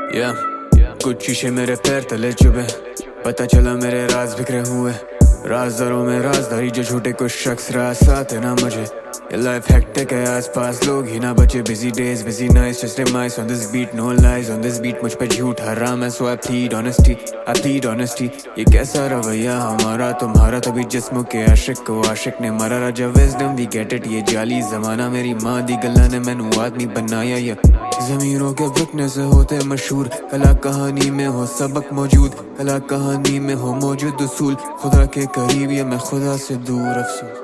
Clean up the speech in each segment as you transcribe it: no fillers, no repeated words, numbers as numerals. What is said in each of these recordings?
या कुछ शीशे मेरे पैर तले चुभे, पता चला मेरे राज बिखरे हुए। राजदारों में राजदारी जो झूठे कुछ शख्स रास आते ना मुझे। ये लाइफ हेक्टिक है, आसपास लोग ही ना बचे। Busy days busy nights just demise on this beat, no lies on this beat। मुझ पे झूठ हराम है, so I plead honesty। ये कैसा रवैया हमारा तुम्हारा, तभी जिस्मों के आशिक को आशिक ने मारा। राजा विजडम वी गेट इट, ये जाली जमाना मेरी माँ दी गल्ला ने मैनू आदमी बनाया। ये जमीरों के बिकने से होते मशहूर, कला कहानी में हो सबक मौजूद, कला कहानी में हो मौजूद उसूल। खुदा के करीब या मैं खुदा से दूर, अफसोस।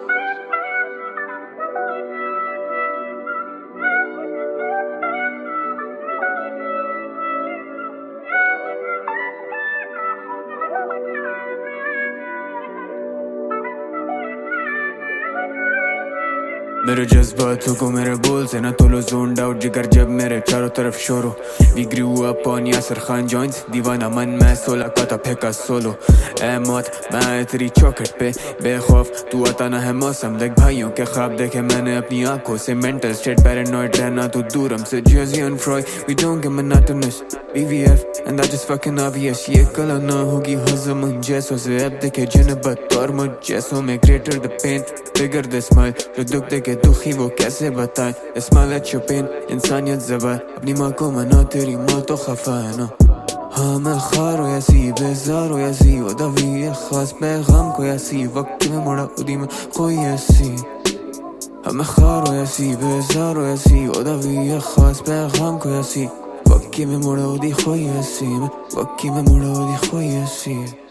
मेरे जज्बातों को मेरे बोल से ना तोलो, जोन्ड आउट जिगर जब मेरे चारों तरफ शोर हो। We grew up on Yasser Khan joints, दीवाना मन मैं 16 का था फेंका सोलो। ए मौत मैं तेरी चौखट पे बेखौफ, तू आता ना है मौसम देख। भाइयों के ख्वाब देखे मैंने अपनी आंखों से, मेंटल स्टेट पैरानॉइड रहना तू दूर हमसे। Jersey and Froy we don't get monotonous, BVF and that just fucking obvious. ये कला ना होगी हजम उन जैसों से, अब देखे जिन्नबत और मुझ जैसों में। Greater the pain bigger the smile, जो दुख देखे दुखी वो कैसे बताए। स्माइल एट योर पेन, इंसानियत ज़बान। अपनी माँ को मना, तेरी माँ तो खफा है ना। हाँ मैं खार हो यासी, बेजार हो यासी, उदावी ये खास पैगाम को यासी। वक्त में मुड़ा उदी में कोई ऐसी। हाँ मैं खार हो यासी, बेजार हो यासी, उदावी ये खास पैगाम को यासी। वक्की में मुड़ा उदी कोई ऐसी, वक्की में मुड़ा उदी कोई ऐसी।